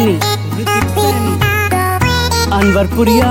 सैनी, अनवरपुरिया।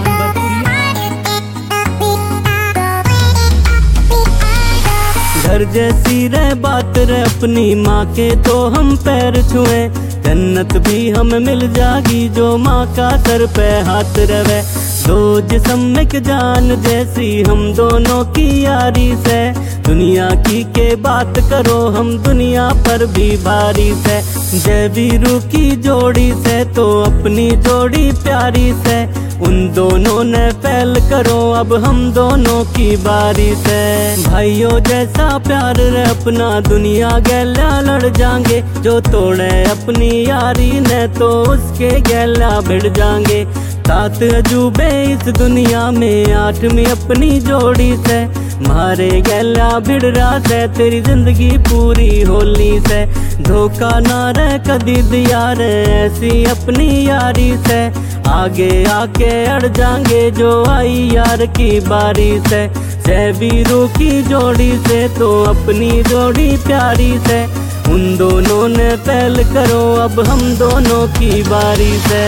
घर जैसी रे बात रे अपनी माँ के तो हम पैर छुए, जन्नत भी हमें मिल जागी जो माँ का सर पे हाथ रवे। दो जिस्म एक जान जैसी हम दोनों की यारी से, दुनिया की के बात करो हम दुनिया पर भी भारी से। जय वीरू की जोड़ी से तो अपनी जोड़ी प्यारी से, उन दोनों ने पहल करो अब हम दोनों की बारी से। भाइयों जैसा प्यार रे अपना दुनिया गैला लड़ जाएंगे, जो तोड़े अपनी यारी ने तो उसके गैला भिड़ जाएंगे। 7 अजूबे इस दुनिया में 8वीं अपनी जोड़ी से, मारे गैला भिड़ रहा से तेरी जिंदगी पूरी होली से। धोखा ना रे कदी दिया रे ऐसी अपनी यारी से, आगे आके अड़ जाएंगे जो आई यार की बारी से। जय वीरू की जोड़ी से तो अपनी जोड़ी प्यारी से, उन दोनों ने पहल करो अब हम दोनों की बारी से।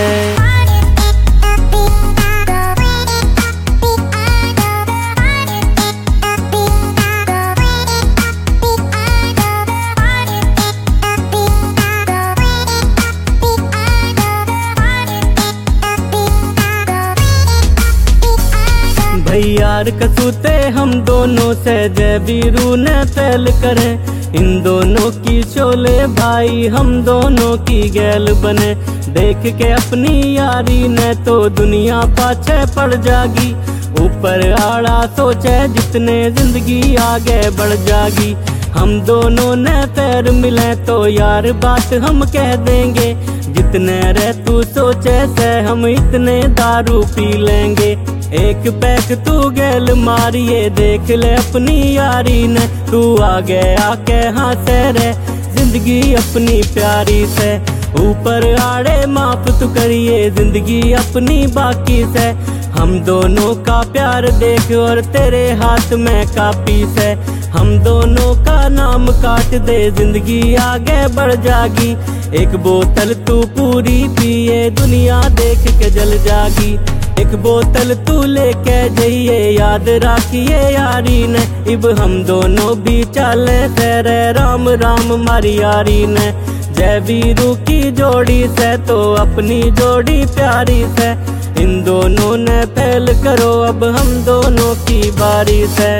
यार कसूते हम दोनों से जय वीरू ने पहल करे, इन दोनों की शोले भाई हम दोनों की गैल बने। देख के अपनी यारी ने तो दुनिया पाछे पड़ जागी, ऊपर आड़ा सोचे जितने जिंदगी आगे बढ़ जागी। हम दोनों ने पैर मिले तो यार बात हम कह देंगे, जितने रे तू सोचे से हम इतने दारू पी लेंगे। एक पैक तू गैल मारिए देख ले अपनी यारी ने, तू आगे आके हाथे रे जिंदगी अपनी प्यारी से। ऊपर आड़े माफ तू करिए जिंदगी अपनी बाकी से, हम दोनों का प्यार देख और तेरे हाथ में कापी से। हम दोनों का नाम काट दे जिंदगी आगे बढ़ जागी, एक बोतल तू पूरी पिए दुनिया देख के जल जागी। एक बोतल तू लेके जाइए याद रखिए यारी ने, इब हम दोनों भी चले तेरे राम राम मारी यारी ने। जय वीरू की जोड़ी से तो अपनी जोड़ी प्यारी से, इन दोनों ने पहल करो अब हम दोनों की बारी से।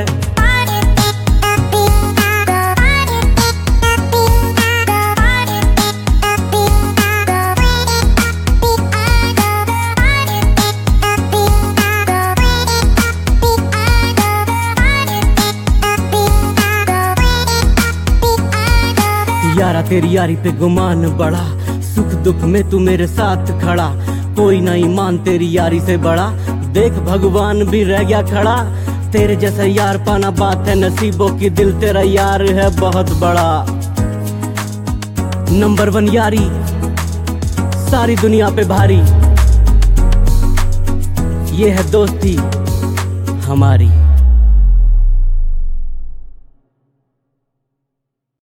यारा तेरी यारी पे गुमान बड़ा, सुख दुख में तू मेरे साथ खड़ा, कोई नहीं मान तेरी यारी से बड़ा, देख भगवान भी रह गया खड़ा। तेरे जैसा यार पाना बात है नसीबों की, दिल तेरा यार है बहुत बड़ा। नंबर 1 यारी सारी दुनिया पे भारी, ये है दोस्ती हमारी।